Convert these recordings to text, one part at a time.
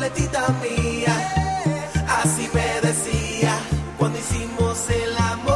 completita mía. Así me decía cuando hicimos el amor.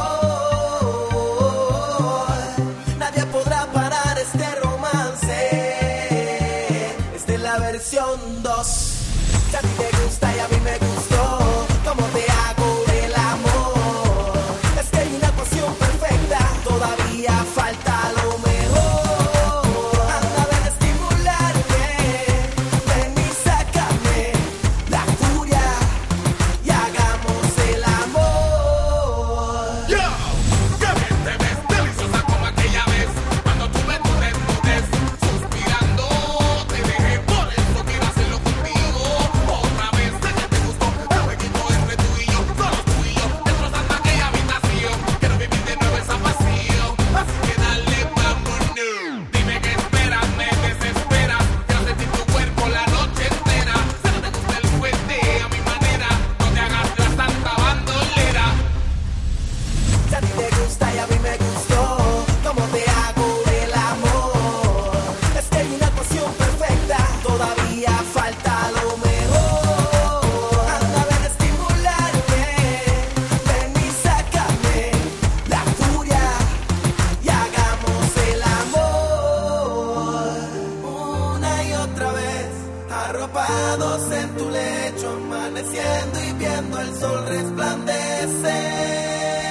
Nadie podrá parar este romance. Esta es la versión 2. Si a ti te gusta y a mí me gustó, ¿cómo te hago el amor? Es que hay una pasión perfecta, todavía falta lo mejor. Anda, ven a estimularme, ven y sácame la furia y hagamos el amor. Yo, qué bien te ves, deliciosa como aquella vez, cuando tú me desnudes, suspirando, te dejé, por eso quiero hacerlo contigo. Otra vez, sé que te gustó, el jueguito entre tú y yo, solo tú y yo, destrozando aquella habitación. Quiero vivir de nuevo esa pasión, así que dale, vámonos. Dime qué esperas, me desesperas, quiero sentir tu cuerpo la noche entera. Sé que te gusta el fuerte a mi manera, no te hagas la santa bandolera. Si a ti te gusta y a mí me gustó, ¿cómo te hago el amor? Es que hay una pasión perfecta, todavía falta lo mejor. Anda, ven a estimularme, ven y sácame la furia y hagamos el amor. Una y otra vez, arropados en tu lecho, amaneciendo y viendo el sol resplandecer.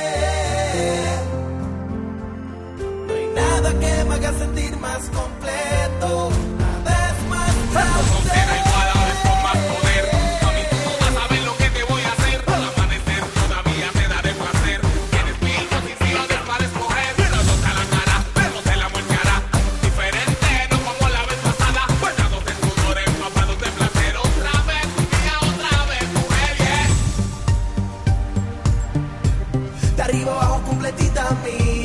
No hay nada que me haga sentir más completo, nada es más No será grande. igual, ahora es con más poder. Mami, tú no vas a ver lo que te voy a hacer. Al amanecer todavía te daré placer. Tienes mil posiciones para escoger. Dándote a la cara, pero te la muescará. Diferente, no como la vez pasada. Bañados en sudor, empapados de placer. Otra vez, mujer, yeah. De arriba abajo completita mía.